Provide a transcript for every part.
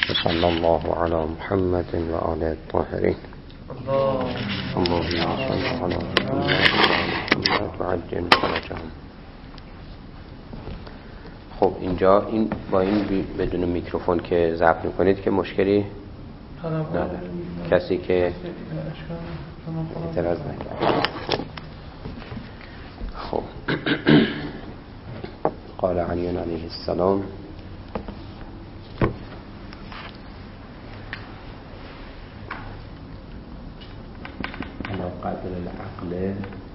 صلی الله علی محمد و آل الطاهرین. اللهم صل علی محمد و عجل فرجهم. خب اینجا با این بدون میکروفون که ضبط میکنید که مشکلی نداره، کسی که اعتراض نکنه. خب قال علی علیه السلام على قدر العقل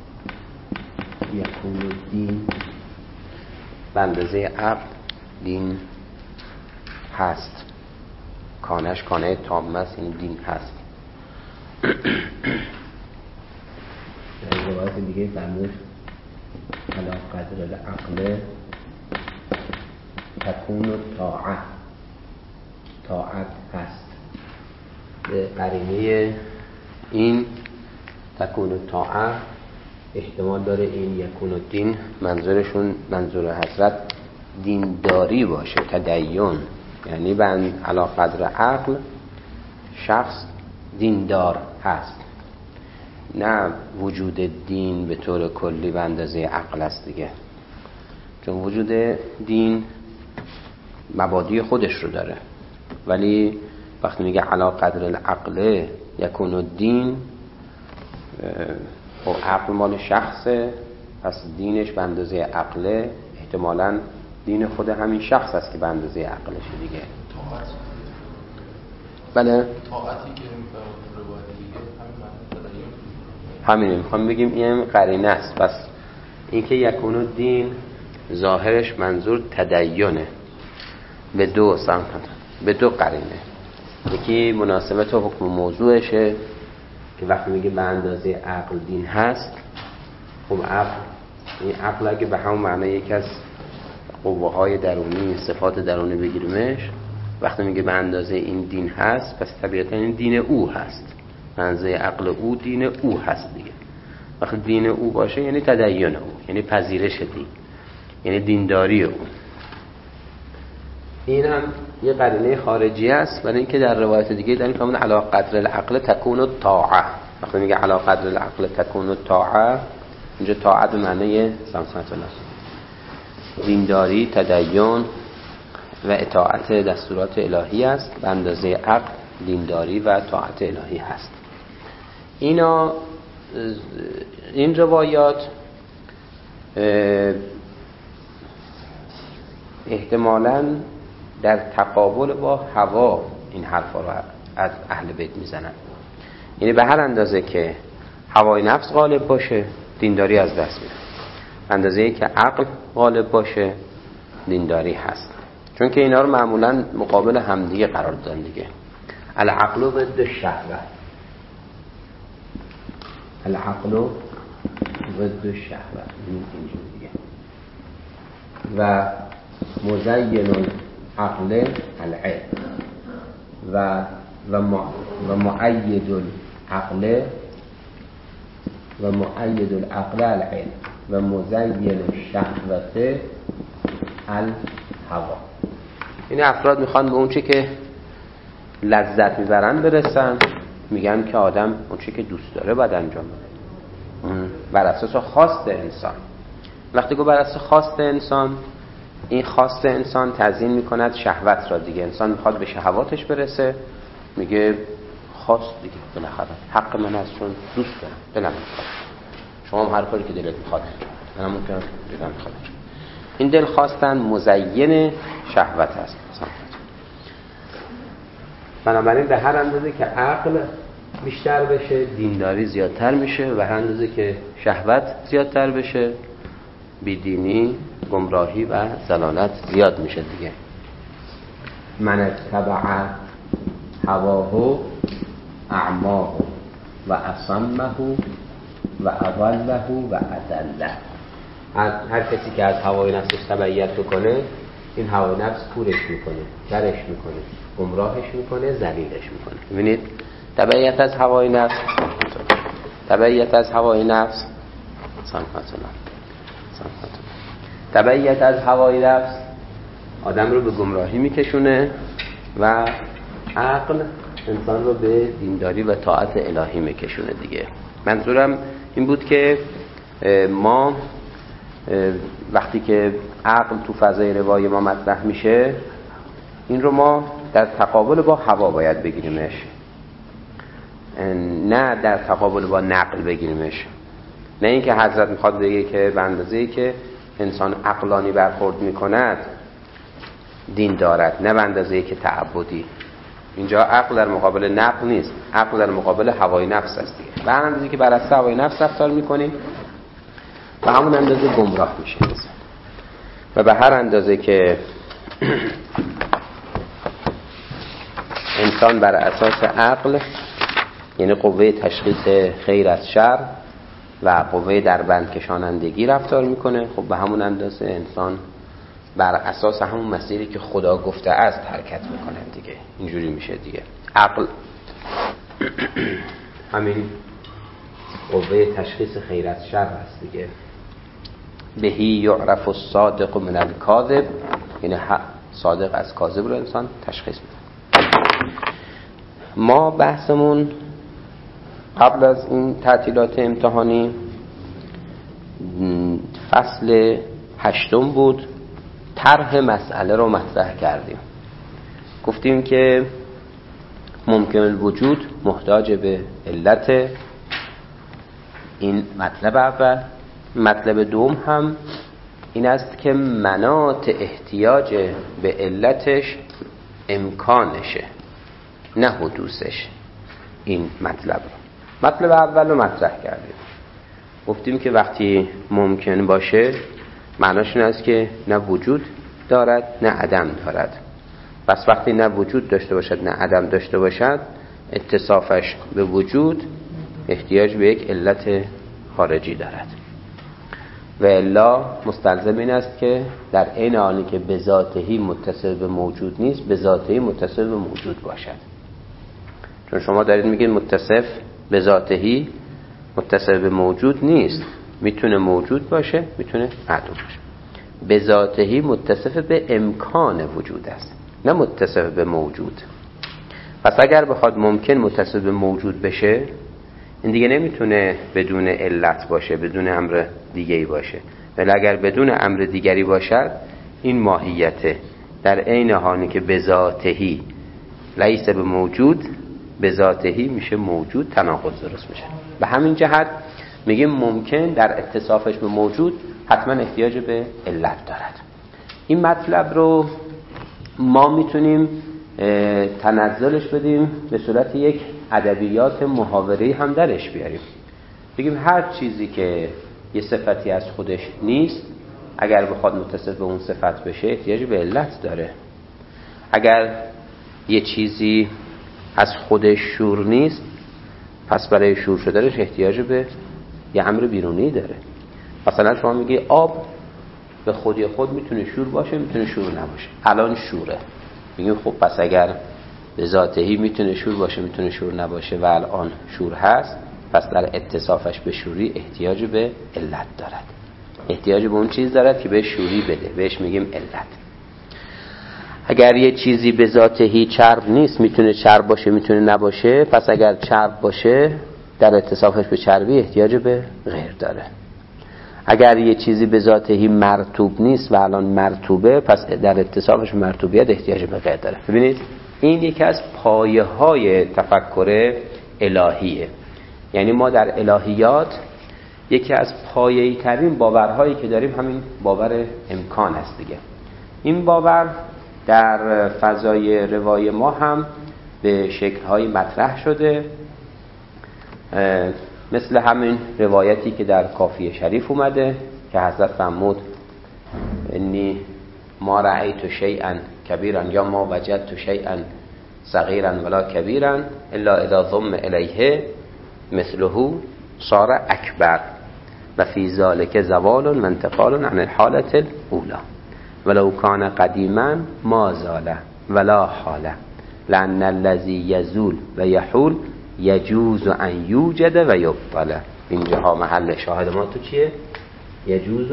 يكون الدين، به اندازه عقل دین هست. کانش کانه تام است، این دین هست. در روایت دیگه فرمود على قدر العقل تكون الطاعه، طاعت هست. به قرینه این تکون الطاعه احتمال داره این یکون الدین منظورشون، منظور حضرت دینداری باشه، تدین. یعنی علی قدر عقل شخص دیندار هست، نه وجود دین به طور کلی به اندازه عقل است دیگه، چون وجود دین مبادی خودش رو داره. ولی وقتی میگه علی قدر العقل یکون الدین، خب عقل مال شخصه، پس دینش به اندازه عقله، احتمالاً دین خود همین شخص است که به اندازه عقلشه دیگه. بله طاعتی که روایت دیگه همینه، میخوام بگیم این قرینه است. پس اینکه یکون الدین ظاهرش منظور تدینه به دو سمت، به دو قرینه. یکی مناسبت و حکم موضوعشه که وقتی میگه به اندازه عقل دین هست، خب این عقل اگه به همون معنی یکی از قوه‌های درونی، صفات درونی بگیریمش، وقتی میگه به اندازه این دین هست، پس طبیعتا این دین او هست، به اندازه عقل او دین او هست دیگه. وقتی دین او باشه یعنی تدین او، یعنی پذیرش دین، یعنی دینداری او. این هم یه قرینه خارجی است، ولی اینکه در روایت دیگه داریم که علی قدر العقل تکون الطاعه. وقتی میگه علی قدر العقل تکون الطاعه، اینجا طاعت به معنی سمت الله، دینداری، تدین و اطاعت دستورات الهی است. به اندازه عقل دینداری و اطاعت الهی هست. این روایات احتمالاً در تقابل با هوا این حرفا رو از اهل بیت میزنن. یعنی به هر اندازه که هوای نفس غالب باشه دینداری از دست میره، اندازه‌ای که عقل غالب باشه دینداری هست. چون که اینا رو معمولاً مقابل همدیگه قرار دادن دیگه. العقل ضد الشهوه، العقل ضد الشهوه، اینجوری دیگه. و مزین العقل العلم و مؤید العقل و مؤید العقل العلم و مزین الشهوه الهوا. این افراد میخوان به اون چی که لذت میبرن برسن، میگن که آدم اون چی که دوست داره باید انجام بده بر اساس خواست انسان. وقتی که بر اساس خواست انسان، این خواست انسان تضمین میکند شهوت را دیگه. انسان میخواد به شهواتش برسه، میگه خواست دیگه، بالاخره حق من است چون دوست دارم، دلم میخواد. شما هم هر کاری که دلت میخواد منم ممکن دلم میخواد. این دل خواستن مزین شهوت است. بنابراین به هر اندازه که عقل بیشتر بشه دینداری زیادتر میشه، و هر اندازه که شهوت زیادتر بشه بیدینی، گمراهی و ضلالت زیاد میشه دیگه. من اتبع هواه اعماه و اصمه و اضله و اذله. هر کسی که از هوای نفسش تبعیت بکنه، این هوای نفس کورش میکنه، درش میکنه، گمراهش میکنه، ذلیلش میکنه. ببینید تبعیت از هوای نفس، تبعیت از هوای نفس، تبعیت از هوای نفس آدم رو به گمراهی میکشونه و عقل انسان رو به دینداری و طاعت الهی میکشونه دیگه. منظورم این بود که ما وقتی که عقل تو فضای روای ما مطرح میشه، این رو ما در تقابل با هوا باید بگیریمش، نه در تقابل با نقل بگیریمش. نه اینکه حضرت میخواد بگه که به اندازه‌ای که انسان عقلانی برخورد میکند دین دارد، نه به اندازه‌ای که تعبدی. اینجا عقل در مقابل نقل نیست، عقل در مقابل هوای نفس است دیگه. به هر اندازه‌ای که بر اساس هوای نفس رفتار میکنیم و همون اندازه گمراه میشه و به هر اندازه که انسان بر اساس عقل، یعنی قوه تشخیص خیر از شر و قوه دربند کشانندگی رفتار میکنه، خب به همون اندازه انسان بر اساس همون مسیری که خدا گفته است حرکت میکنه دیگه. اینجوری میشه دیگه. عقل همین قوه تشخیص خیر از شر است دیگه. بهی یعرف الصادق من الکاذب، یعنی صادق از کاذب رو انسان تشخیص میده. ما بحثمون قبل از این تعطیلات امتحانی فصل 8 بود. طرح مسئله رو مطرح کردیم. گفتیم که ممکن الوجود محتاج به علت، این مطلب اول. مطلب دوم هم این است که مناط احتیاج به علتش امکانشه، نه حدوثش. این مطلب اول رو مطرح کردیم. گفتیم که وقتی ممکن باشه معناش این است که نه وجود دارد نه عدم دارد. پس وقتی نه وجود داشته باشد نه عدم داشته باشد، اتصافش به وجود احتیاج به یک علت خارجی دارد و الا مستلزم این است که در عین حالی که به ذاتهی متصل به موجود نیست، به ذاتهی متصل به موجود باشد. چون شما دارید میگید متصف به ذاتهی متصل به موجود نیست، میتونه موجود باشه میتونه عدم باشه. به ذاتهی متصف به امکان وجود است، نه متصف به موجود. پس اگر بخواد ممکن متصف به موجود بشه، این دیگه نمیتونه بدون علت باشه، بدون امر دیگری باشه. ولی اگر بدون امر دیگری باشد، این ماهیته. در عین حالی که به ذاتهی لیس به موجود، به ذاتهی میشه موجود، تناقض درست میشه. به همین جهت میگیم ممکن در اتصافش به موجود حتما احتیاج به علت دارد. این مطلب رو ما میتونیم تنزلش بدیم به صورت یک ادبیات محاوره‌ای هم درش بیاریم. بگیم هر چیزی که یه صفتی از خودش نیست، اگر بخواد متصف به اون صفت بشه احتیاج به علت داره. اگر یه چیزی از خودش شور نیست، پس برای شور شدنش احتیاج به یه امر بیرونی داره. مثلا شما میگی آب به خودی خود میتونه شور باشه میتونه شور نباشه. الان شوره. میگیم خب پس اگر به ذاتهی میتونه شور باشه میتونه شور نباشه و الان شور هست، پس در اتصافش به شوری احتیاج به علت دارد. احتیاج به اون چیز دارد که به شوری بده، بهش میگیم علت. اگر یه چیزی به ذاتهی چرب نیست، میتونه چرب باشه میتونه نباشه، پس اگر چرب باشه در اتصافش به چربی احتیاج به غیر داره. اگر یه چیزی به ذاتهی مرطوب نیست و الان مرطوبه، پس در اتصافش به مرطوبیت احتیاج به غیر داره. ببینید این یکی از پایه های تفکر الهیه. یعنی ما در الهیات یکی از پایه‌ای ترین باورهایی که داریم همین باور امکان است دیگه. این باور در فضای روای ما هم به شکل‌های مطرح شده، مثل همین روایتی که در کافی شریف اومده که حضرت فرمود انی ما رأیت شیئا کبیرا یا ما وجدت شیئا صغیرا ولا کبیرا الا اذا ضم الیه مثله صار اکبر و فی ذلک زوال و انتقال عن الحالة الاولى ولو کان قدیما ما زال ولا حاله لأن الذی یزول و یحول یجوز ان یوجد و یبطل. اینجاها محل شاهد ما تو چیه؟ یجوز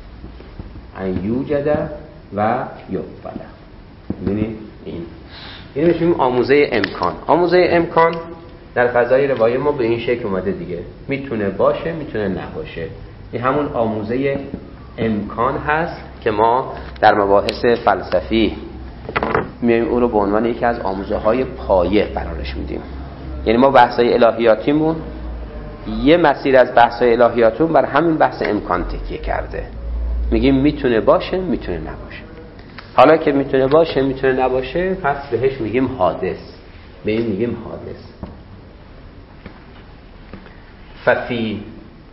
ان یوجد و یبطل. ببینید این این میشه آموزه امکان. آموزه امکان در فضای روایی ما به این شکل اومده دیگه، میتونه باشه میتونه نباشه. این همون آموزه امکان هست که ما در مباحث فلسفی میایم اون رو به عنوان یکی از آموزه های پایه قرارش میدیم. یعنی ما بحث‌های الهیاتیمون یه مسیر از بحث‌های الهیاتون بر همین بحث امکان تکیه کرده. میگیم میتونه باشه میتونه نباشه. حالا که میتونه باشه میتونه نباشه، پس بهش میگیم حادث. به این میگیم حادث. ففی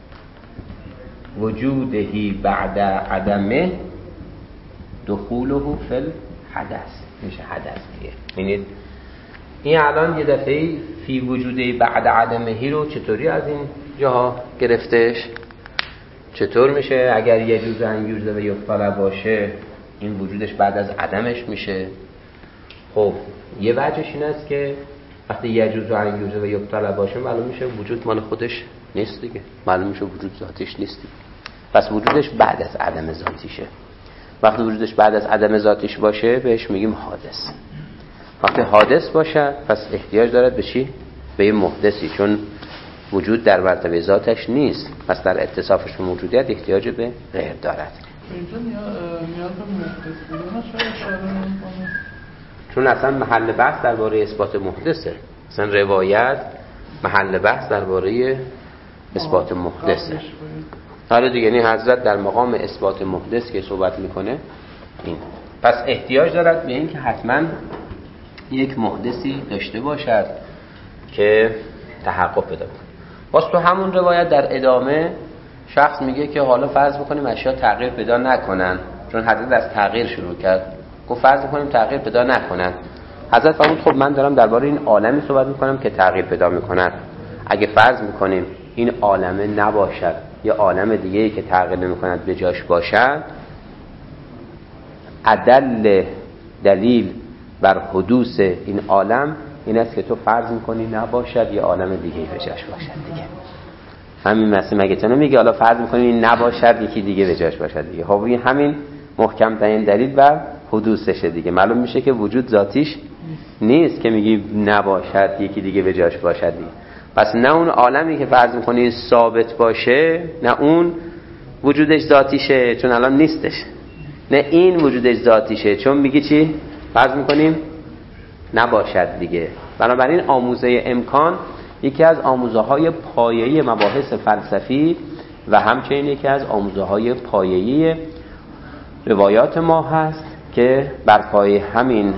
وجودهی بعد عدمه دخوله فی الحدث. میشه حدث دیگه. ببینید این الان یه دفعه فی وجودهی بعد عدمهی رو چطوری از این جاها گرفتش؟ چطور میشه اگر یه جزء انگیزه و یفتال باشه این وجودش بعد از عدمش میشه؟ خب یه وجهش این است که وقتی یه جزء انگیزه و یفتال باشه معلوم میشه وجود مال خودش نیست دیگه، معلوم میشه وجود ذاتیش نیست دیگه. پس وجودش بعد از عدم ذاتیشه. وقتی وجودش بعد از عدم ذاتیش باشه بهش میگیم حادث. وقتی حادث باشه پس احتیاج دارد به چی؟ به یه محدثی، چون وجود در مرتبه ذاتش نیست، پس در اتصافش به موجودیت احتیاج به غیر دارد. اینجا نیاز به محدث بودن شاید اشاره نمی‌کنه، چون اصلا محل بحث درباره اثبات محدثه. اصلا روایت محل بحث درباره اثبات محدثه. حالا دیگه یعنی حضرت در مقام اثبات محدث که صحبت میکنه این، پس احتیاج دارد به این که حتما یک محدثی داشته باشد که تحقق پیدا کنه. باز تو همون روایت در ادامه شخص میگه که حالا فرض بکنیم اشیا تغییر پیدا نکنن، چون حضرت از تغییر شروع کرد. گفت فرض بکنیم تغییر پیدا نکنن. حضرت فرمود خب من دارم درباره این عالمی صحبت میکنم که تغییر پیدا میکنن. اگه فرض میکنیم این عالمه نباشد، یه عالم دیگه‌ای که تغییر نمیکند به جاش باشد، عدل دلیل بر حدوث این عالم این است که تو فرض میکنی نباشد یه عالم دیگه‌ای به جاش باشد دیگه. همین مثلا مگه تو نمیگه حالا فرض میکنی این نباشد یکی دیگه به جاش باشد دیگه. خب این همین محکم ترین دلیل بر حدوثشه دیگه. معلوم میشه که وجود ذاتیش نیست که میگی نباشد یکی دیگه به جاش باشد دیگه. پس نه اون عالمی که فرض میکنی ثابت باشه، نه اون وجودش ذاتیشه چون الان نیستش، نه این وجودش ذاتیشه چون میگی چی؟ فرض میکنیم نباشد دیگه. بنابراین آموزه امکان یکی از آموزه های پایه‌ای مباحث فلسفی و همچنین یکی از آموزه های پایه‌ای روایات ما هست که بر پایه همین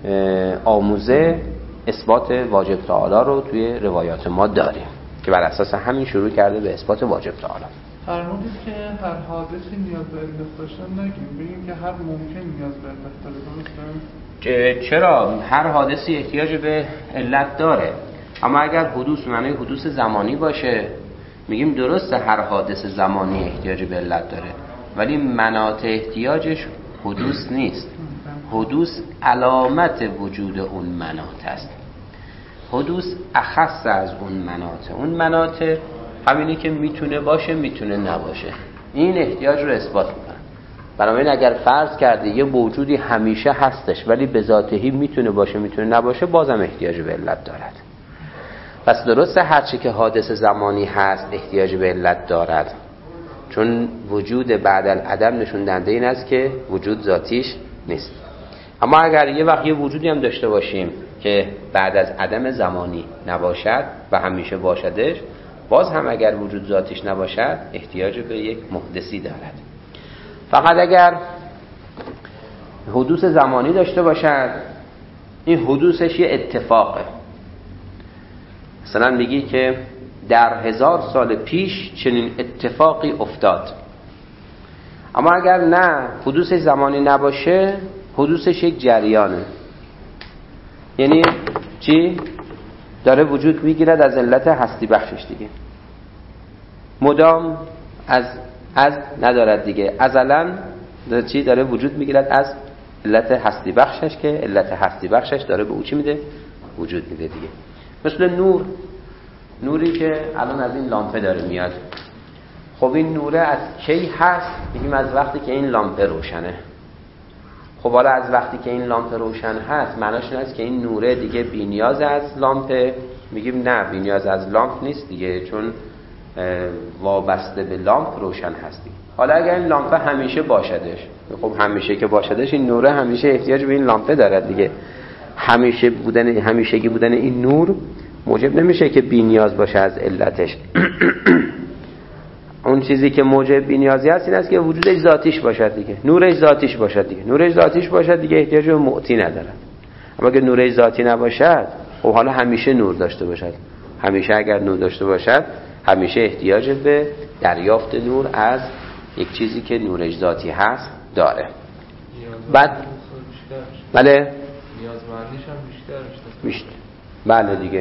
آموزه اثبات واجب تعالی رو توی روایات ما داریم که بر اساس همین شروع کرده به اثبات واجب تعالی. فرمودید که هر حادثی نیاز به علت داشتن نگیم، بگیم که هر ممکن نیاز به علت داره. درسته؟ چرا؟ هر حادثی احتیاج به علت داره، اما اگر حدوث معنی حدوث زمانی باشه میگیم درسته هر حادث زمانی احتیاج به علت داره، ولی مناط احتیاجش حدوث نیست. حدوث علامت وجود اون مناط است. حدوث اخص از اون مناط. اون مناط همینی که میتونه باشه میتونه نباشه. این احتیاج رو اثبات میکنه. بنابراین اگر فرض کرده یه موجودی همیشه هستش ولی به ذاتهی میتونه باشه میتونه نباشه، بازم احتیاج به علت دارد. پس درسته هرچی که حادث زمانی هست احتیاج به علت دارد، چون وجود بعد العدم نشون دهنده این است که وجود ذاتیش نیست. اما اگر یه وقت یه وجودی هم داشته باشیم که بعد از عدم زمانی نباشد و همیشه باشدش، باز هم اگر وجود ذاتیش نباشد احتیاج به یک محدثی دارد. فقط اگر حدوث زمانی داشته باشد، این حدوثش یه اتفاقه. مثلا میگی که در 1000 سال پیش چنین اتفاقی افتاد. اما اگر نه حدوثش زمانی نباشه، حدوثش یک جریانه. یعنی چی؟ داره وجود میگیرد از علت هستی بخشش دیگه. مدام از ندارد دیگه. ازلا چی داره وجود میگیرد از علت هستی بخشش که علت هستی بخشش داره به او چی میده؟ وجود میده دیگه. مثل نوری که الان از این لامپه داره میاد. خب این نوره از کی هست؟ میگیم از وقتی که این لامپه روشنه. خب حالا از وقتی که این لامپ روشن هست معناش این است که این نوره دیگه بی‌نیاز از لامپ. میگیم نه، بی‌نیاز از لامپ نیست دیگه، چون وابسته به لامپ روشن هستی. حالا اگر این لامپ همیشه باشدش، خب همیشه که باشدش این نوره همیشه احتیاج به این لامپ دارد دیگه. همیشگی بودن این نور موجب نمیشه که بی‌نیاز باشه از علتش. اون چیزی که موجب بی‌نیازی هست این است که وجودش ذاتیش باشد دیگه، نورش ذاتیش باشد دیگه. نورش ذاتیش باشد دیگه احتیاج به معطی ندارد. اما اگه نورش ذاتی نباشد، خب حالا همیشه نور داشته باشد، همیشه اگر نور داشته باشد همیشه احتیاج به دریافت نور از یک چیزی که نورش ذاتی هست داره. بعد بله نیازمندیش هم بیشتر. بله دیگه.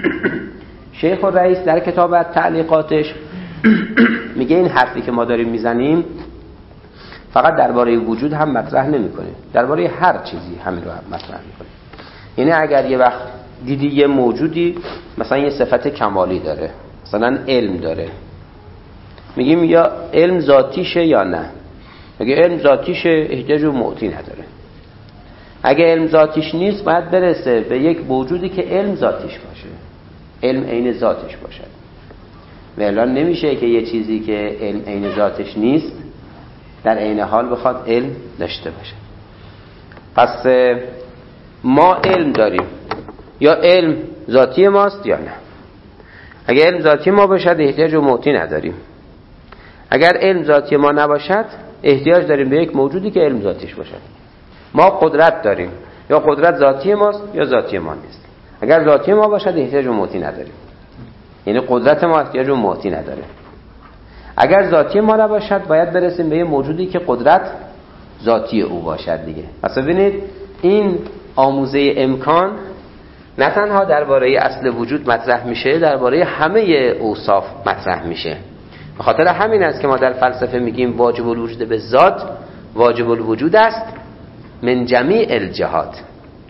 شیخ الرئیس در کتاب تعلیقاتش میگه این حرفی که ما داریم میزنیم فقط درباره وجود هم مطرح نمیکنه، درباره هر چیزی همین رو هم مطرح میکنه. یعنی اگر یه وقت دیدی یه موجودی مثلا یه صفت کمالی داره، مثلا علم داره، میگیم یا علم ذاتیشه یا نه. اگه علم ذاتیشه احتیاج به معطی نداره. اگه علم ذاتیش نیست باید برسه به یک موجودی که علم ذاتیش باشه، علم عین ذاتش باشه. و اعلان نمیشه که یه چیزی که علم عین ذاتش نیست در عین حال بخواد علم داشته باشه. پس ما علم داریم، یا علم ذاتی ماست یا نه. اگر علم ذاتی ما باشد احتیاج به معطی نداریم. اگر علم ذاتی ما نباشد احتیاج داریم به یک موجودی که علم ذاتیش باشد. ما قدرت داریم، یا قدرت ذاتی ماست یا ذاتی ما نیست. اگر ذاتی ما باشد احتیاج به معطی نداریم، یعنی قدرت ما احتیاج به معطی نداره. اگر ذاتی ما نباشد باید برسیم به یه موجودی که قدرت ذاتی او باشد دیگه. پس ببینید این آموزه امکان نه تنها درباره اصل وجود مطرح میشه، درباره همه اوصاف مطرح میشه. به خاطر همین است که ما در فلسفه میگیم واجب الوجود به ذات واجب الوجود است من جمیع الجهات.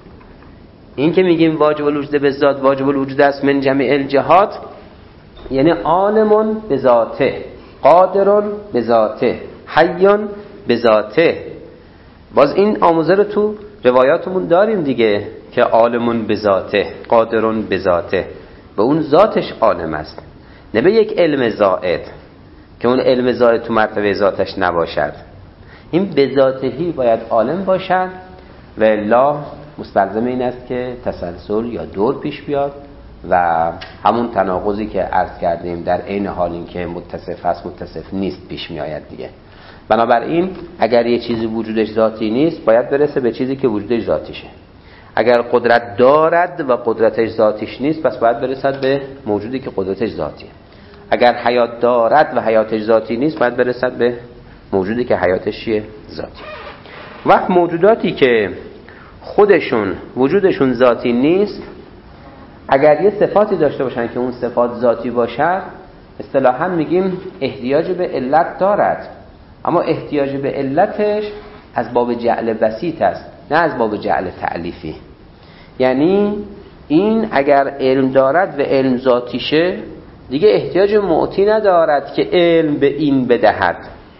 این که میگیم واجب الوجود به ذات واجب الوجود است من جمیع الجهات یعنی عالم بذاته، قادر بذاته، حی بذاته. باز این آموزه رو تو روایاتمون داریم دیگه که عالم بذاته، قادر بذاته، به اون ذاتش عالم است، نه به یک علم زائد که اون علم زائد تو مرتبه ذاتش نباشد. این بذاتهی باید عالم باشد و الا مستلزم این است که تسلسل یا دور پیش بیاد و همون تناقضی که عرض کردیم در عین حال این که متصف هست متصف نیست پیش می آید دیگه. بنابراین اگر یه چیزی وجودش ذاتی نیست باید برسه به چیزی که وجودش ذاتیشه. اگر قدرت دارد و قدرتش ذاتیش نیست پس باید برسد به موجودی که قدرتش ذاتیه. اگر حیات دارد و حیاتش ذاتی نیست باید برسد به موجودی که حیاتش ذاتی. وقت موجوداتی که خودشون وجودشون ذاتی نیست اگر یه صفاتی داشته باشن که اون صفات ذاتی باشد اصطلاحاً میگیم احتیاج به علت دارد، اما احتیاج به علتش از باب جعل بسیط است نه از باب جعل تعلیفی. یعنی این اگر علم دارد و علم ذاتیشه دیگه احتیاج معطی ندارد که علم به این بدهد،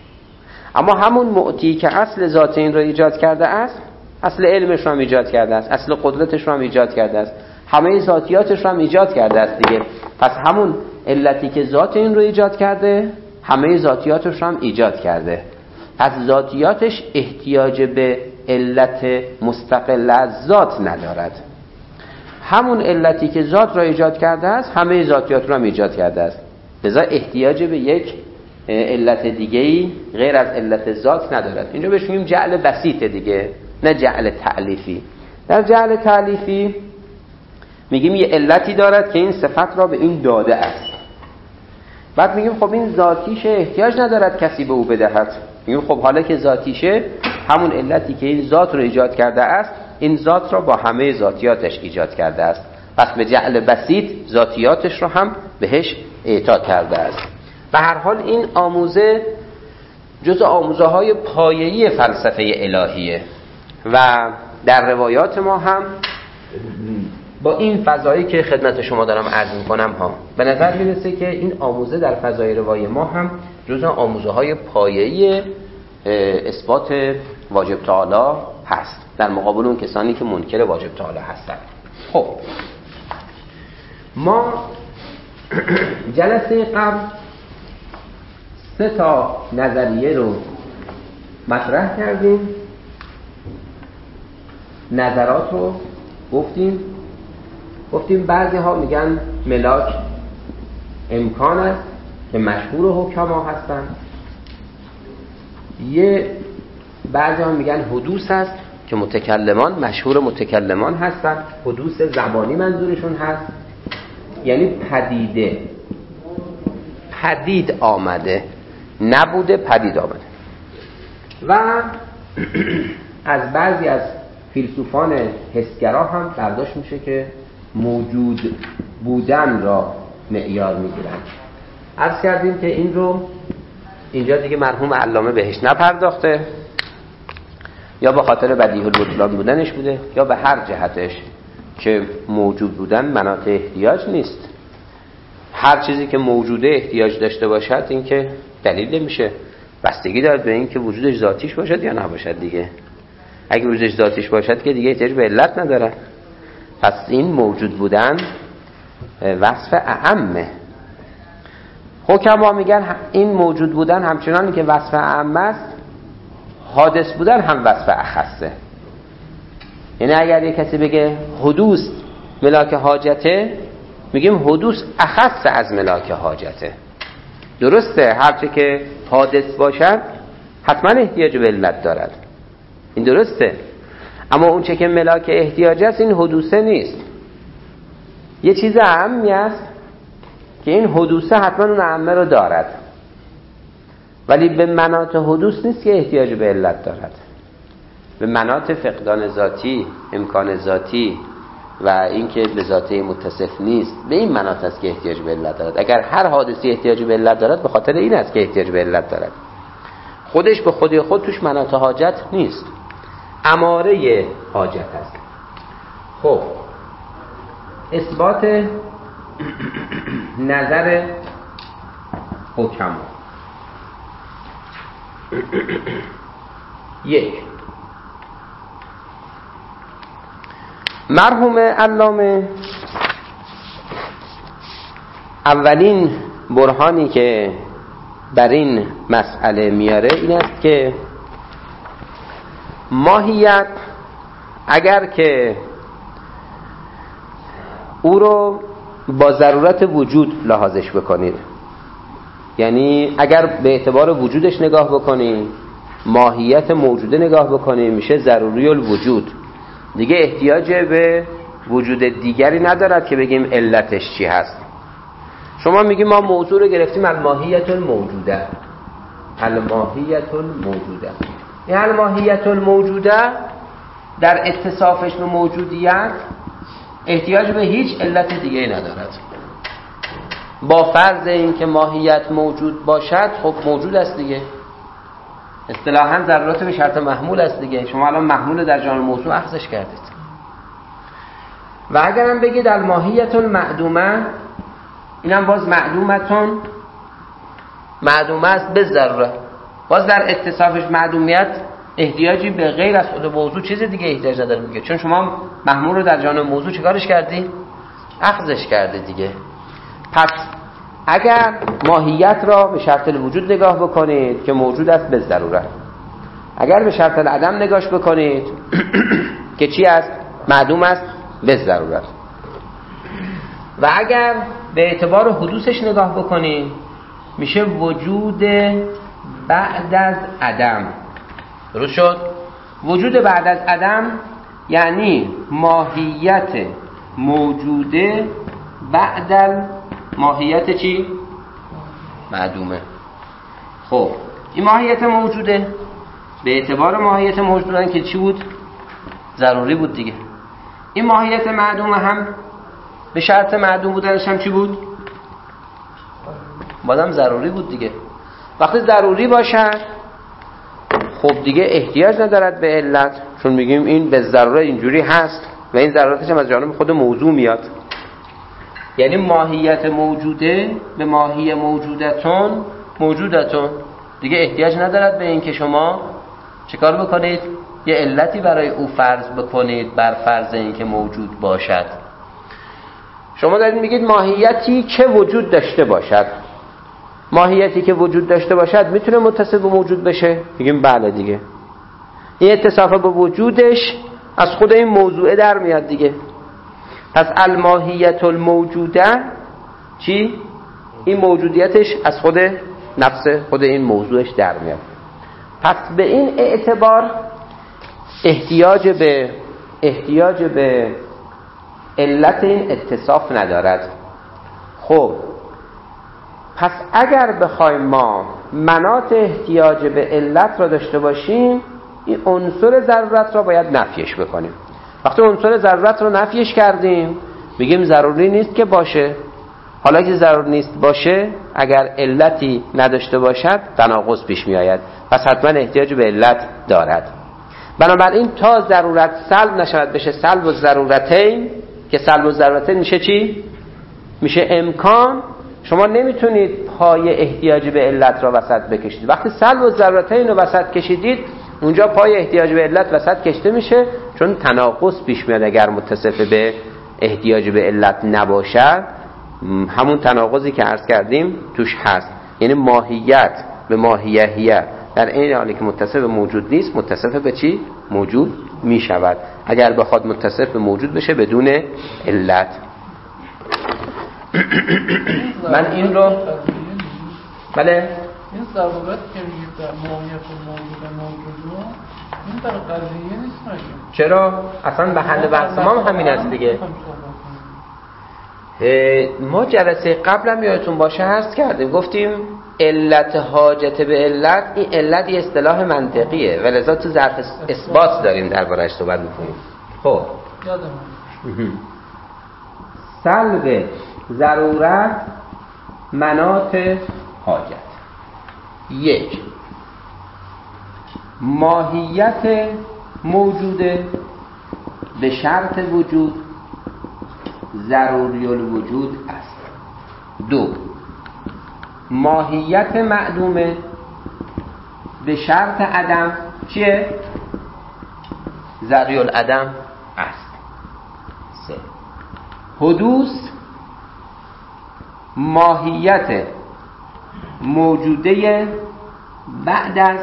اما همون معطی که اصل ذات این رو ایجاد کرده است اصل علمش رو هم ایجاد کرده است، اصل قدرتش رو هم ایجاد کرده است، همه ذاتیاتش رو هم ایجاد کرده است دیگه. پس همون علتی که ذات این رو ایجاد کرده همه ذاتیاتش رو هم ایجاد کرده. پس ذاتیاتش احتیاج به علت مستقل از ذات ندارد. همون علتی که ذات را ایجاد کرده است همه ذاتیات رو هم ایجاد کرده است، لذا احتیاج به یک علت دیگه‌ای غیر از علت ذات ندارد. اینجا بهش میگیم جعل بسیط دیگه، نه جعل تعلیفی. در جعل تعلیفی میگیم یه علتی دارد که این صفت را به این داده است، بعد میگیم خب این ذاتیشه احتیاج ندارد کسی به او بدهد. میگیم خب حالا که ذاتیشه همون علتی که این ذات رو ایجاد کرده است این ذات را با همه ذاتیاتش ایجاد کرده است، پس به جعل بسیط ذاتیاتش رو هم بهش اعطا کرده است. به هر حال این آموزه جز آموزه های پایه‌ای فلسفه الهیه و در روایات ما هم با این فضایی که خدمت شما دارم عرض میکنم به نظر میرسه که این آموزه در فضای روایی ما هم جز آموزه های پایه‌ای اثبات واجب تعالی هست در مقابل اون کسانی که منکر واجب تعالی هستند. خب ما جلسه قبل 3 نظریه رو مطرح کردیم، نظرات رو گفتیم بعضی ها میگن ملاک امکان است که مشهور حکما هستن، بعضی ها میگن حدوث است که مشهور متکلمان هستن، حدوث زبانی منظورشون هست، یعنی پدید آمده، نبوده پدید آمده. و از بعضی از فیلسوفان حسگرا هم برداشت میشه که موجود بودن را معیار میگیرن. عرض کردیم که این رو اینجا دیگه مرحوم علامه بهش نپرداخته، یا به خاطر بدیهی البطلان بودنش بوده یا به هر جهتش که موجود بودن مناط احتیاج نیست. هر چیزی که موجوده احتیاج داشته باشد این که دلیل نمیشه، بستگی دارد به این که وجودش ذاتیش باشد یا نباشد دیگه. اگه وجودش ذاتیش باشد که دیگه احتیاج به علت نداره. پس این موجود بودن وصف اعمه. حکما میگن این موجود بودن همچنانی که وصف اعم است، حادث بودن هم وصف اخصه. یعنی اگر یک کسی بگه حدوث ملاک حاجته، میگیم حدوث اخص از ملاک حاجته. درسته هرچه که حادث باشد حتما احتیاج به علت دارد، این درسته، اما اون چه که ملاک احتیاج است این حدوثه نیست. یه چیز اعمی است که این حدوثه حتما اون اعمه رو دارد، ولی به مناط حدوث نیست که احتیاج به علت دارد. به مناط فقدان ذاتی، امکان ذاتی و اینکه به ذاته متصف نیست، به این مناط است که احتیاج به علت دارد. اگر هر حادثی احتیاج به علت دارد به خاطر این است که احتیاج به علت دارد. خودش به خودی خود توش مناط حاجت نیست، اماره حاجت است. خب اثبات نظر حکما. 1. مرحوم علامه اولین برهانی که بر این مسئله میاره این است که ماهیت اگر که او رو با ضرورت وجود لحاظش بکنید، یعنی اگر به اعتبار وجودش نگاه بکنیم، ماهیت موجوده نگاه بکنیم، میشه ضروری الوجود، دیگه احتیاج به وجود دیگری ندارد که بگیم علتش چی هست. شما میگیم ما موضوع رو گرفتیم الماهیت الموجوده. الماهیت الموجوده، این الماهیت الموجوده در اتصافش به موجودیت احتیاج به هیچ علت دیگه ندارد. با فرض این که ماهیت موجود باشد، خب موجود است دیگه، اصطلاحاً ضرورت به شرط محمول است دیگه. شما الان محمول در جان موضوع اخذش کردید. و اگرم بگید الماهیت المعدومه، اینم باز معدومه است به ضروره، باز در اتصافش معدومیت احتیاجی به غیر از خود موضوع چیز دیگه احتیاج نداره میگه، چون شما محمول رو در جان موضوع چیکارش کردی؟ اخذش کرده دیگه. پس اگر ماهیت را به شرط الوجود نگاه بکنید که موجود است به ضرورت، اگر به شرط العدم نگاش بکنید که چی است؟ معدوم است به ضرورت، و اگر به اعتبار حدوثش نگاه بکنید میشه وجود بعد از عدم. درست شد؟ وجود بعد از عدم یعنی ماهیت موجوده بعد ماهیت چی؟ معدومه. خب این ماهیت موجوده به اعتبار ماهیت موجودن که چی بود؟ ضروری بود دیگه. این ماهیت معدومه هم به شرط معدوم بودنش هم چی بود؟ بازم ضروری بود دیگه. وقتی ضروری باشد خب دیگه احتیاج ندارد به علت، چون میگیم این به ضرورت اینجوری هست و این ضرورتش هم از جانب خود موضوع میاد. یعنی ماهیت موجوده به ماهی موجودتون دیگه احتیاج ندارد به این که شما چیکار بکنید؟ یه علتی برای او فرض بکنید بر فرض اینکه موجود باشد. شما دارید میگید ماهیتی که وجود داشته باشد. ماهیتی که وجود داشته باشد میتونه متصف به موجود بشه؟ میگیم بله دیگه. این اتصاف به وجودش از خود این موضوع در میاد دیگه. پس الماهیت الموجوده چی؟ این موجودیتش از خود نفس خود این موضوعش در میاد. پس به این اعتبار احتیاج به علت این اتصاف ندارد. خب پس اگر بخوایم ما مناط احتیاج به علت را داشته باشیم، این عنصر ضرورت را باید نفیش بکنیم. وقتی عنصر ضرورت را نفیش کردیم میگیم ضروری نیست که باشه. حالا که ضرور نیست باشه، اگر علتی نداشته باشد تناقض پیش می آید، پس حتما احتیاج به علت دارد. بنابراین تا ضرورت سلب نشود بشه سلب الضرورتین، که سلب الضرورتین میشه چی؟ میشه امکان. شما نمیتونید پای احتیاج به علت را وسط بکشید. وقتی سلب الضرورتین رو وسط کشیدید، اونجا پای احتیاج به علت وسط کشیده میشه، چون تناقض پیش میاد اگر متصف به احتیاج به علت نباشد. همون تناقضی که عرض کردیم توش هست، یعنی ماهیت به ماهیهیه در این حالی که متصف به موجود نیست، متصف به چی؟ موجود می شود اگر بخواد متصف به موجود بشه بدون علت. من این رو بله این ضرورت که میگید در ماهیت موجود این در قضیه نیست مگه؟ چرا؟ اصلا به حل بحث ما همین است دیگه. ما جلسه قبلم یادتون باشه عرض کردیم، گفتیم علت حاجت به علت، این علت یه اصطلاح منطقیه و لذا تو ظرف اثبات داریم درباره‌اش صحبت می‌کنیم. خب سلب ضرورت مناط حاجت. یک، ماهیت موجوده به شرط وجود ضروری الوجود است. دو، ماهیت معدومه به شرط عدم چیه؟ ضروری العدم است. سه، حدوث ماهیت موجوده بعد از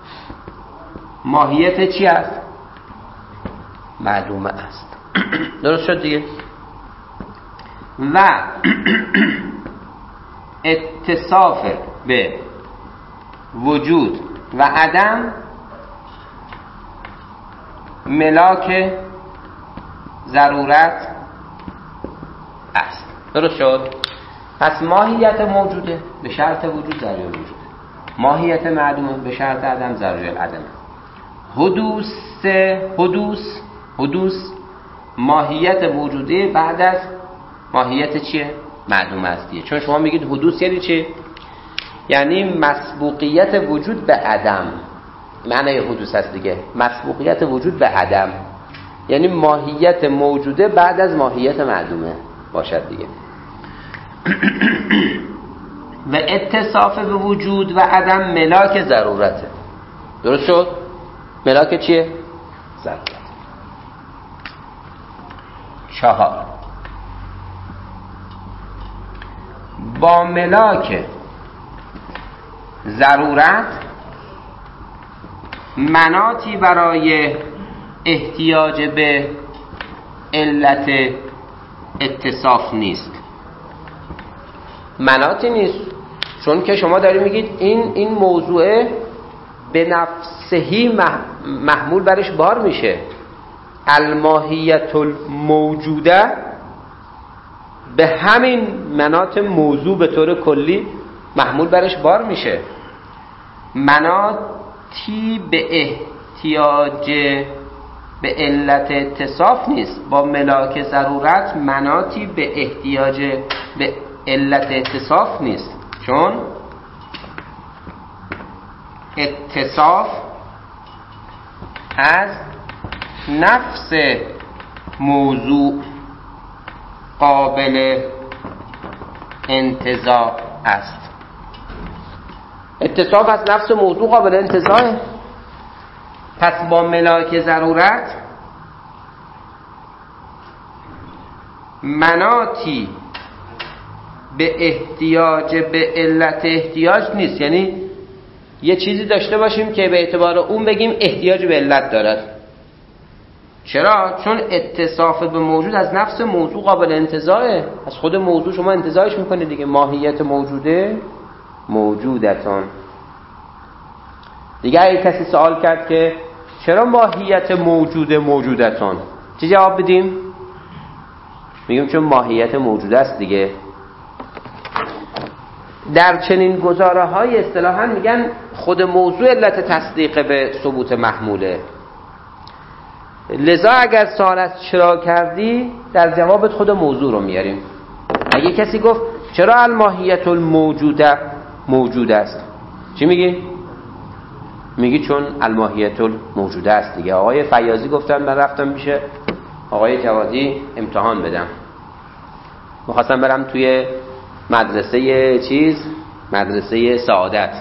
ماهیت چی است؟ معدومه است. درست شد دیگه؟ و اتصاف به وجود و عدم ملاک ضرورت است. درست شد؟ پس ماهیت موجوده به شرط وجود ضروری وجود، ماهیت معدومه به شرط عدم ضروری العدم. حدوث ماهیت موجوده بعد از ماهیت چیه؟ معدومه است دیگه. چون شما میگید حدوث یعنی چی؟ یعنی مسبوقیت وجود به عدم. معنی حدوث است دیگه، مسبوقیت وجود به عدم، یعنی ماهیت موجوده بعد از ماهیت معدومه باشد دیگه. و اتصاف به وجود و عدم ملاک ضرورته. درست شد؟ ملاک چیه؟ ضرورت. 4، با ملاک ضرورت مناطی برای احتیاج به علت اتصاف نیست. مناطی نیست، چون که شما داری میگید این موضوع به نفسهی محمول برش بار میشه. الماهیت الموجوده به همین مناط موضوع به طور کلی محمول برش بار میشه. مناطی به احتیاج به علت اتصاف نیست. با ملاک ضرورت مناطی به احتیاج به علت اتصاف نیست، چون اتصاف از نفس موضوع قابل انتزاع است. اتصاف از نفس موضوع قابل انتزاعه. پس با ملاک ضرورت مناطی به احتیاج به علت احتیاج نیست. یعنی یه چیزی داشته باشیم که به اعتبار اون بگیم احتیاج به علت دارد. چرا؟ چون اتصاف به موجود از نفس موضوع قابل انتزاعه. از خود موضوع شما انتزاعش میکنه دیگه. ماهیت موجوده موجودتان. دیگه اگه کسی سوال کرد که چرا ماهیت موجوده موجودتان، چی جواب بدیم؟ میگیم چون ماهیت موجود است دیگه. در چنین گزاره های اصطلاحاً میگن خود موضوع علت تصدیق به ثبوت محموله. لذا اگر سوال از چرا کردی در جوابت خود موضوع رو میاریم. اگه کسی گفت چرا الماهیت الموجوده موجود است، چی میگی؟ میگی چون الماهیت الموجوده است دیگه. آقای فیاضی گفتن من رفتم میشه آقای جوادی امتحان بدم، میخواستم برم توی مدرسه سعادت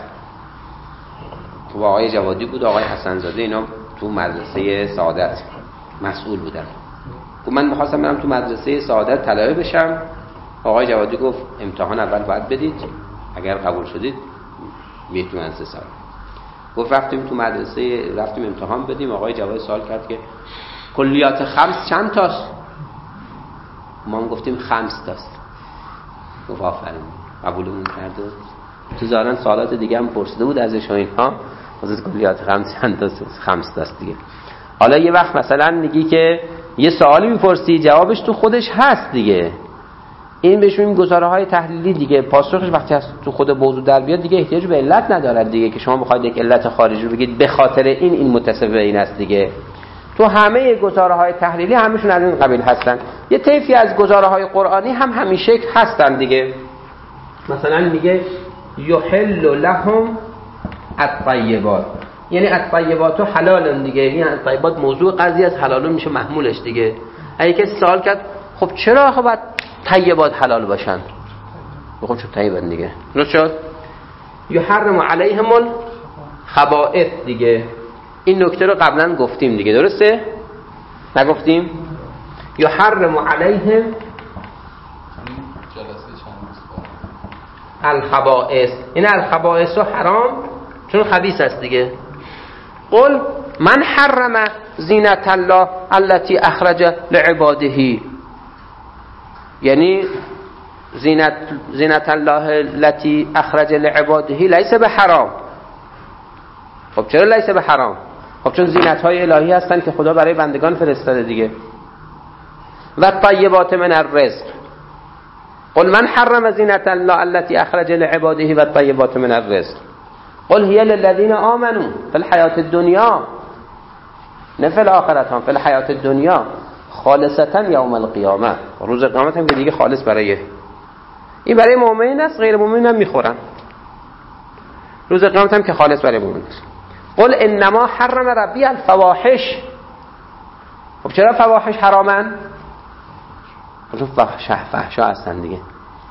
و آقای جوادی بود، آقای حسنزاده، اینا تو مدرسه سعادت مسئول بودن. من میخواستم برم تو مدرسه سعادت طلبه بشم. آقای جوادی گفت امتحان اول باید بدید، اگر قبول شدید میتونید تو مدرسه سعادت. گفت رفتیم امتحان بدیم. آقای جوادی سوال کرد که کلیات خمس چند تاست؟ ما هم گفتیم 5 تاست. گفت آفرین، قبولمون کرد. تو ظاهرا سوالات دیگه هم پرسیده بود ازش و اینها، از کلیات خمس چند تاست؟ 5 تاست دیگه. حالا یه وقت مثلا میگی که یه سوالی میپرسی جوابش تو خودش هست دیگه، این بهش میگیم گزاره های تحلیلی دیگه. پاسخش وقتی از تو خود موضوع در بیاد دیگه احتیاج به علت نداره دیگه، که شما بخواید یک علت خارجی رو بگید به خاطر این متصف به این است دیگه. تو همه گزاره های تحلیلی همشون از این قبیل هستن. یه طیفی از گزاره های قرآنی هم همین شکل هستن دیگه. مثلا میگه یحل لهم الطیبات، یعنی الطیبات حلال دیگه. این الطیبات موضوع قضیه از حلال میشه محمولش دیگه. اگه کسی سوال کرد خب چرا آخه باید طیبات حلال باشن؟ بخون چون طیبن دیگه. درست شد؟ یحرم علیهم الخبائث دیگه. این نکته رو قبلا گفتیم دیگه، درسته؟ نگفتیم؟ یحرم علیهم الخبائث، این الخبائث رو حرام چون خبیث است دیگه. قل من حرم زینت الله التي اخرج لعباده، یعنی زینت الله التي اخرج لعباده لیس به حرام. خب چرا لیس به حرام؟ خب چون زینت های الهی هستن که خدا برای بندگان فرستاده دیگه. و طیبات من الرزق، قل من حرم زینت الله التي اخرج لعباده و طیبات من الرزق قل هي للذین آمنوا فی الحیات الدنیا نه فی الآخرة، هم فی الحیات الدنیا خالصتا یوم القیامه. روز قیامت هم که دیگه خالص برای این برای مؤمنین است، غیر مؤمنین هم میخورن. روز قیامت هم که خالص برای مؤمنین است. قل انما حرم ربی الفواحش. خب چرا فواحش حرامن؟ چون فحشا هستن دیگه.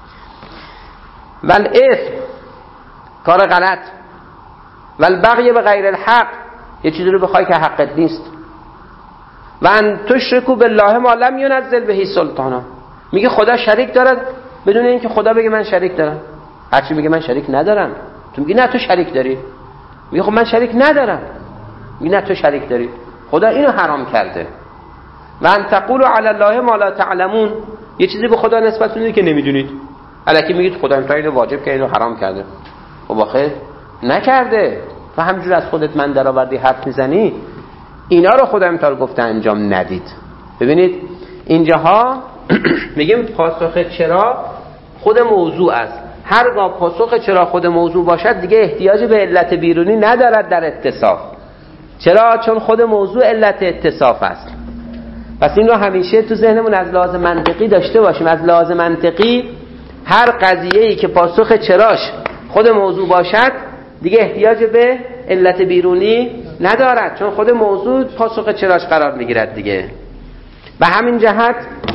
والاثم، کار غلط. والبغی بغیر الحق، یه چیزی رو بخوای که حقت نیست. و ان تشرکوا بالله ما لم ينزل به سلطانا، میگه خدا شریک دارد بدون اینکه خدا بگه من شریک دارم. هرچی میگه من شریک ندارم، تو میگی نه تو شریک داری. میگه خب من شریک ندارم، میگه نه تو شریک داری. خدا اینو حرام کرده. و ان تقولوا علی الله ما لا تعلمون، یه چیزی به خدا نسبت میدید که نمیدونید. الکی میگید خدا اینو واجب کرده، اینو حرام کرده. خب آخه نکرده، تو همجور از خودت من درآوردی حرف میزنی. اینا رو خدا امتحان گفته انجام ندید. ببینید اینجاها میگیم پاسخ چرا خود موضوع است. هرگاه پاسخ چرا خود موضوع باشد دیگه احتیاج به علت بیرونی ندارد در اتصاف. چرا؟ چون خود موضوع علت اتصاف است. پس این رو همیشه تو ذهنمون از لحاظ منطقی داشته باشیم. از لحاظ منطقی هر قضیه‌ای که پاسخ چراش خود موضوع باشد دیگه احتیاج به علت بیرونی ندارد، چون خود موضوع پاسخ چراش قرار میگیرد دیگه. به همین جهت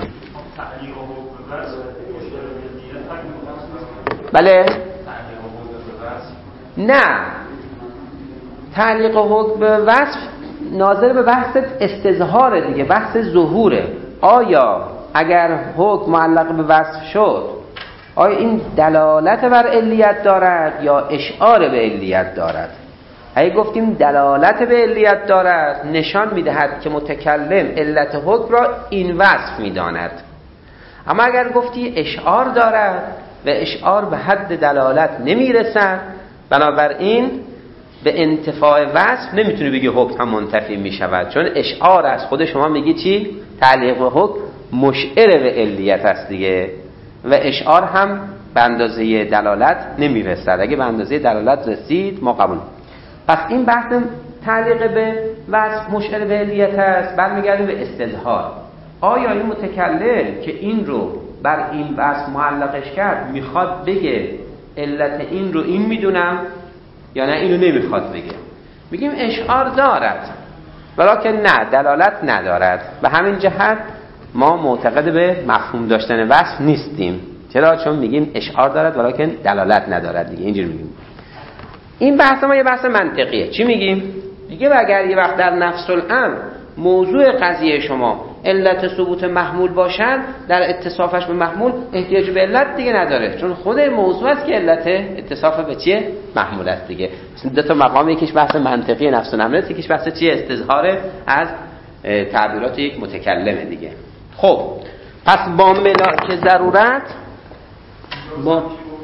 بله نه، تعلیق حکم به وصف ناظر به بحث استظهار دیگه، بحث ظهوره. آیا اگر حکم معلق به وصف شد، آیا این دلالت بر علیت دارد یا اشعار به علیت دارد؟ اگه گفتیم دلالت به علیت دارد، نشان میدهد که متکلم علت حکم را این وصف میداند. اما اگر گفتی اشعار دارد و اشعار به حد دلالت نمیرسد، بنابراین به انتفاع وصف نمیتونی بگی حکم هم منتفی میشود، چون اشعار از خود شما میگی چی؟ تعلیق به حکم مشعر به علیت است دیگه، و اشعار هم به اندازه دلالت نمیرسد. اگه به اندازه دلالت رسید ما قبول. پس این بحث تعلیق به وصف مشعر به علیت است، برمیگرده به استظهار. آیا این متکلم که این رو بر این وصف معلقش کرد میخواد بگه علت این رو این میدونم یا نه اینو نمیخواد بگه؟ میگیم اشعار دارد ولکن نه دلالت ندارد. به همین جهت ما معتقد به مفهوم داشتن وصف نیستیم. چرا؟ چون میگیم اشعار دارد ولکن دلالت ندارد دیگه. اینجوری میگیم. این بحث ما یه بحث منطقیه. چی میگیم؟ دیگه اگر یه وقت در نفس الامر موضوع قضیه شما علت ثبوت محمول باشد، در اتصافش به محمول احتیاج به علت دیگه نداره، چون خود موضوع است که علت اتصاف به چیه؟ محمول است دیگه. دو تا مقام، یکیش بحث منطقی نفس الامر، یکیش بحث چیه؟ استظهار از تعبیرات یک متکلم دیگه. خب پس با ملاک ضرورت با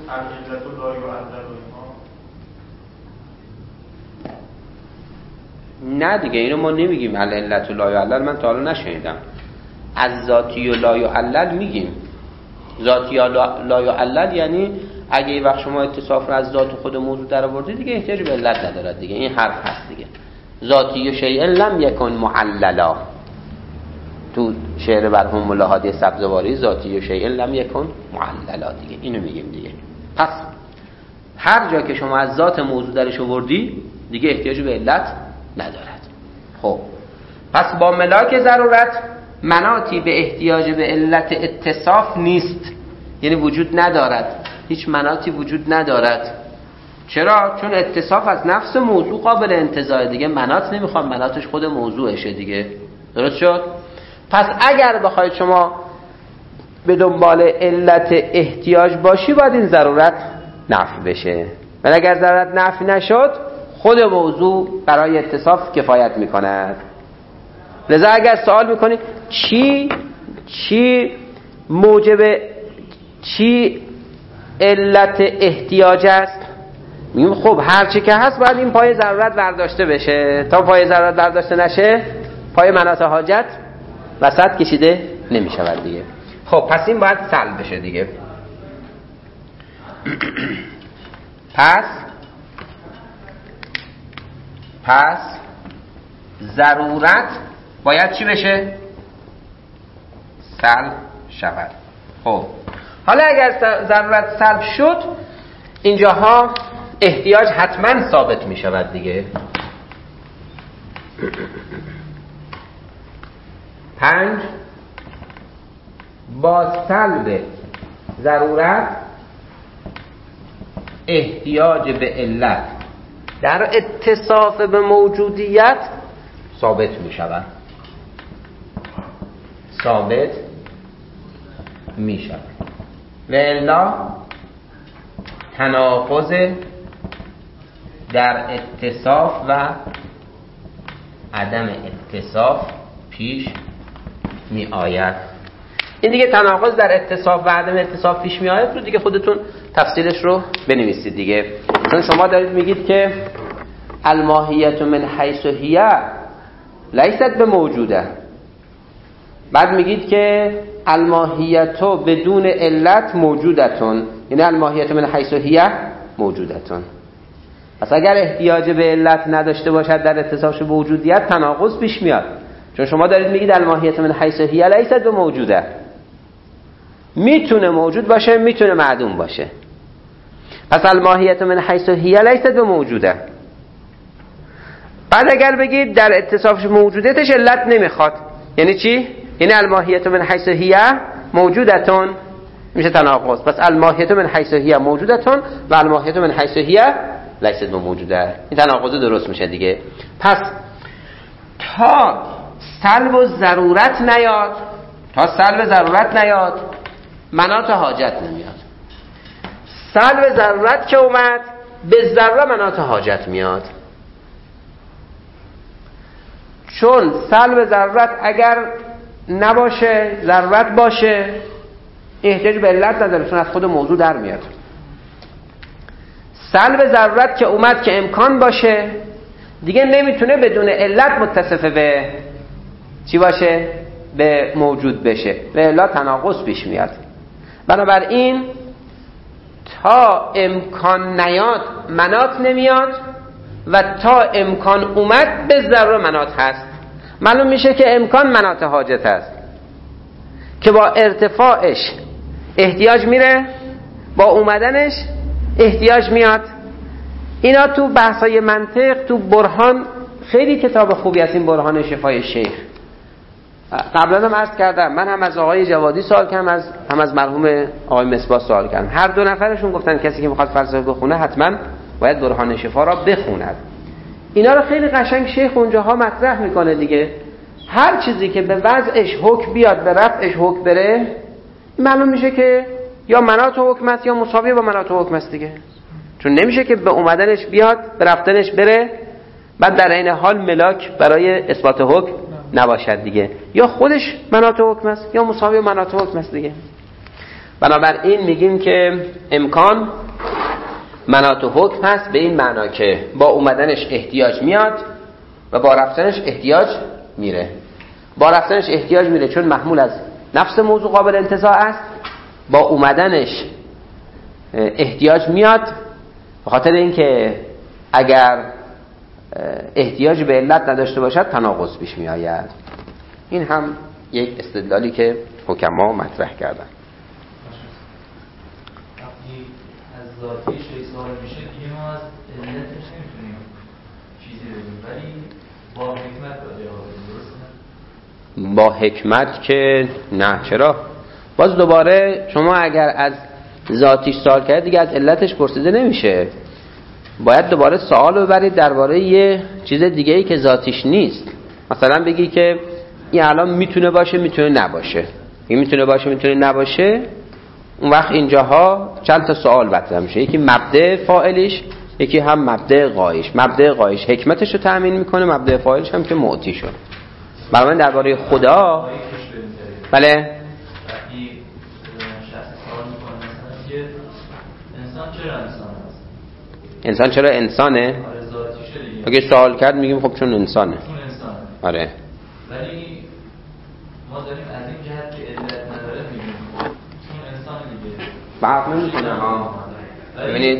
نه دیگه اینو ما نمیگیم علت و لا یعلل. من تا حالا نشنیدم. از ذاتی و لا یعلل میگیم. ذاتی و لا یعلل یعنی اگه یه وقت شما اتصاف رو از ذات خود موضوع در آوردید دیگه احتیاج به علت ندارد دیگه. این حرف هست دیگه. ذاتی و شیء لم یکن معللا، تو شعر برهم الهادی سبزواری ذاتی و شیء لم یکن معللا دیگه. اینو میگیم دیگه. پس هر جا که شما از ذات موضوع درش آوردی دیگه احتیاج به علت ندارد. خب پس با ملاک ضرورت مناطی به احتیاج به علت اتصاف نیست، یعنی وجود ندارد. هیچ مناطی وجود ندارد. چرا؟ چون اتصاف از نفس موضوع قابل انتزاع دیگه. مناط نمیخوام، مناطش خود موضوعشه دیگه. درست شد؟ پس اگر بخواید شما به دنبال علت احتیاج باشی باید این ضرورت نفی بشه، ولی اگر ضرورت نفی نشد خود موضوع برای اتصاف کفایت میکند. لذا اگر سوال میکنید چی موجب چی علت احتیاج است، میگیم خب هرچی که هست باید این پای ضرورت برداشته بشه. تا پای ضرورت برداشته نشه پای مناط حاجت وسط کشیده نمیشود دیگه. خب پس این باید سلب بشه دیگه. پس ضرورت باید چی بشه؟ سلب شود. خب حالا اگر ضرورت سلب شد اینجاها احتیاج حتما ثابت می شود دیگه. 5 با سلب ضرورت احتیاج به علت در اتصاف به موجودیت ثابت می شود. ثابت می شود. و الا تناقض در اتصاف و عدم اتصاف پیش می آید. این دیگه تناقض در اتصاف و عدم اتصاف پیش می آید رو دیگه خودتون تفصیلش رو بنویسید دیگه. چون شما دارید میگید که الماهیت من حیث هی لیست به موجوده، بعد میگید که الماهیت بدون علت موجودتون، یعنی الماهیت من حیث هی موجودتون. پس اگر احتیاج به علت نداشته باشد در اتصافش به وجودیت تناقض پیش میاد، چون شما دارید میگید الماهیت من حیث هی لیست به موجوده. میتونه موجود باشه، میتونه معدوم باشه. پس الماهیت من حیث هی لیست به موجوده. بعد اگر بگید در اتصافش موجودیتش علت نمیخواد، یعنی چی؟ یعنی الماهیت من حیث هی موجودتون، میشه تناقض. پس الماهیت من حیث هی موجودتون و الماهیت من حیث هی لیست به موجوده. این تناقض درست میشه دیگه. پس تا سلب و ضرورت نیاد مناط حاجت نمیاد. سلب ضرورت که اومد به ضرورت مناط حاجت میاد. چون سلب ضرورت اگر نباشه، ضرورت باشه، احتیاج به علت نداره، چون از خود موضوع در میاد. سلب ضرورت که اومد که امکان باشه، دیگه نمیتونه بدون علت متصف به چی باشه؟ به موجود بشه، به علت تناقض پیش میاد. بنابراین تا امکان نیاد مناط نمیاد و تا امکان اومد به ضرور مناط هست. معلوم میشه که امکان مناط حاجت هست که با ارتفاعش احتیاج میره، با اومدنش احتیاج میاد. اینا تو بحثای منطق، تو برهان، خیلی کتاب خوبی هست این برهان شفای شیخ. قبلا هم عرض کردم، من هم از آقای جوادی سوال کردم، هم از مرحوم آقای مصباح سوال کردم. هر دو نفرشون گفتن کسی که میخواد فلسفه بخونه حتما باید برهان شفا را بخوند. اینا رو خیلی قشنگ شیخ اونجاها مطرح میکنه دیگه. هر چیزی که به وضعش حکم بیاد، به رفعش حکم بره، معلوم میشه که یا مناط حکم است یا مساوی با مناط حکم است دیگه. چون نمیشه که به اومدنش بیاد، به رفتنش بره، بعد در این حال ملاک برای اثبات حکم نباشد دیگه. یا خودش مناط حکم است یا مساوی مناط حکم است دیگه. بنابراین میگیم که امکان مناط حکم هست به این معنا که با اومدنش احتیاج میاد و با رفتنش احتیاج میره. با رفتنش احتیاج میره چون محمول از نفس موضوع قابل انتزاع است. با اومدنش احتیاج میاد به خاطر اینکه اگر احتیاج به علت نداشته باشد تناقض پیش می آید. این هم یک استدلالی که حکما مطرح کردن. وقتی از ذاتی شیء ظاهر میشه دیگه ما از علتش نمیتونیم چیزی بگیم، ولی با حکمت درسته؟ با حکمت که نه. چرا؟ باز دوباره شما اگر از ذاتیش سوال کرد دیگه از علتش پرسیده نمیشه. باید دوباره سوال ببرید درباره یه چیز دیگه ای که ذاتیش نیست. مثلا بگی که این الان میتونه باشه میتونه نباشه. این میتونه باشه میتونه نباشه. اون وقت اینجاها چند تا سوال مطرح میشه. یکی مبدأ فاعلش، یکی هم مبدأ غایش. مبدأ غایش حکمتش رو تأمین میکنه، مبدأ فاعلش هم که معطی شد. برای درباره خدا بله وقتی شخص سوال میکنه مثلا که انسان چرا انسان است؟ انسان چرا انسانه؟ آره ذاتیشه دیگه. اگه سوال کرد میگیم خب چون انسانه. چون انسانه. آره. ولی ما داریم از این جهت که علت نداره میگیم چون انسان دیگه. فرق نمیکنه ها. ببینید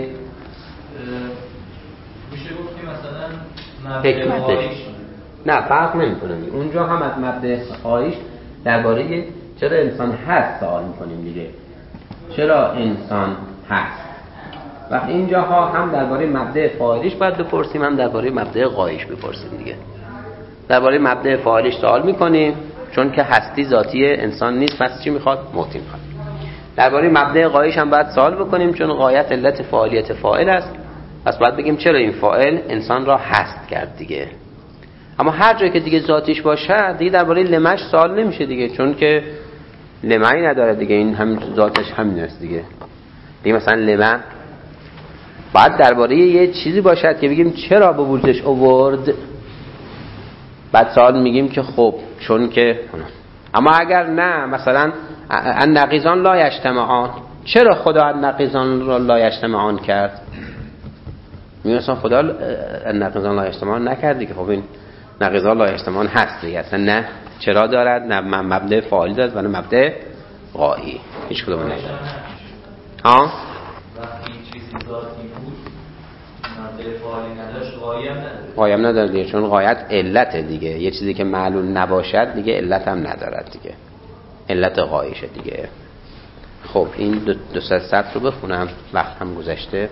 میشه گفت که مثلا مبدأ غایش نه فرق نمیکنه. اونجا هم از مبدأ غایش درباره چرا انسان هست سوال میکنیم دیگه. چرا انسان هست؟ وقت اینجاها هم درباره مبدأ فاعلیش باید بپرسیم، هم درباره مبدأ غایش بپرسیم دیگه. درباره مبدأ فاعلیش سوال میکنیم چون که هستی ذاتی انسان نیست، پس چی میخواد؟ موتی میخواد. درباره مبدأ غایش هم باید سوال بکنیم چون غایت علت فاعلیت فاعل است، پس باید بگیم چرا این فاعل انسان را هست کرد دیگه. اما هر جایی که دیگه ذاتیش باشه دیگه درباره لمش سوال نمیشه دیگه، چون که لمعی نداره دیگه، این همین ذاتش همین است دیگه. مثلا لمع بعد درباره یه چیزی باشد که بگیم چرا به وجودش آورد، بعد سوال میگیم که خب چون که. اما اگر نه مثلا النقیضان لا یجتمعان، چرا خدا النقیضان را لا یجتمعان کرد؟ مثلا خدا النقیضان لا یجتمعان نکرد که خب این نقیضان لا یجتمعان هست دیگه. اصلا نه چرا دارد، نه مبدأ فاعل دارد و نه مبدأ غایی، هیچ کدوم نداره. ها وقتی چیزی ذاتی بود مبدأ فاعلی نداشت غایی هم نداره دیگه، چون غایت علت دیگه. یه چیزی که معلوم نباشد دیگه علت هم ندارد دیگه، علت غایشه دیگه. خب این دو سه سطر رو بخونم، وقت هم گذشته.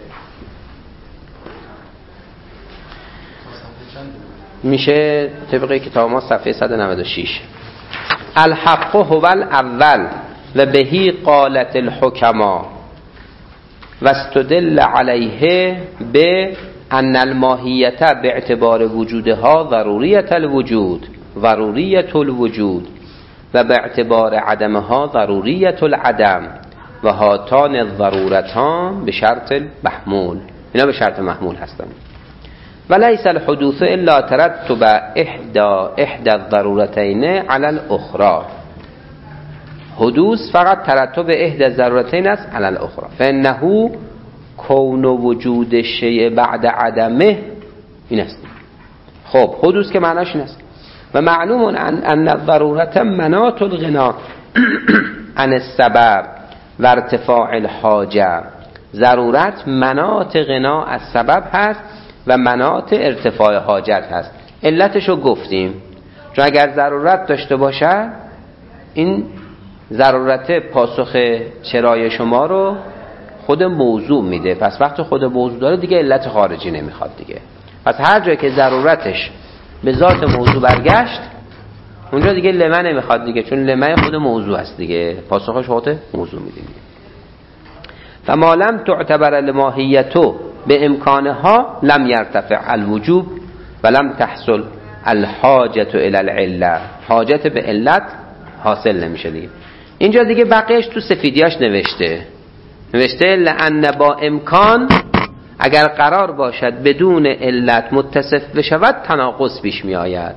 میشه طبق کتاب ما صفحه 196. الحق هو الاول و بهی قالت الحکما و استدل علیه به ان الماهیت به اعتبار وجودها ضروریت الوجود ضروریت الوجود و به اعتبار عدمها ضروریت العدم و هاتان الضرورتان به شرط محمول. اینا به شرط محمول هستند. و لیس الحدوث الا ترتب احدى الضرورتین علی الاخرى. حدوث فقط ترتب احدى الضرورتین است علی الاخرى. فانه کون وجود الشیء بعد عدمه، این است. خب حدوث که معناش این است. و معلوم ان الضرورت مناط الغنا عن السبب و ارتفاع الحاجه. ضرورت مناط غنا از سبب هست و مناط ارتفاع حاجت هست. علتشو گفتیم، چون اگر ضرورت داشته باشد این ضرورت پاسخ چرای شما رو خود موضوع میده. پس وقتی خود موضوع داره دیگه علت خارجی نمیخواد دیگه. پس هر جایی که ضرورتش به ذات موضوع برگشت اونجا دیگه لمه نمیخواد دیگه، چون لمه خود موضوع است دیگه، پاسخش خود موضوع میده. فما لم تعتبر الماهیتو به امکانها لم یرتفع الوجوب و لم تحصل الحاجت الى العله. حاجت به علت حاصل نمیشه دیگه. اینجا دیگه بقیهش تو سفیدیاش نوشته لأن با امکان اگر قرار باشد بدون علت متصف بشود تناقض پیش می آید.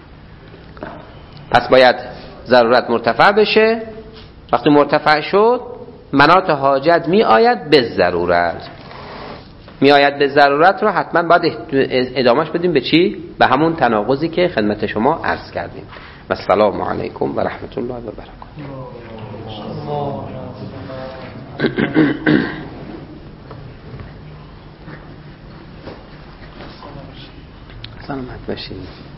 پس باید ضرورت مرتفع بشه. وقتی مرتفع شد مناط حاجت می آید به ضرورت. می آید به ضرورت رو حتما باید ادامهش بدیم به چی؟ به همون تناقضی که خدمت شما عرض کردیم. و السلام علیکم و رحمت الله و برکاته. سلامت باشید.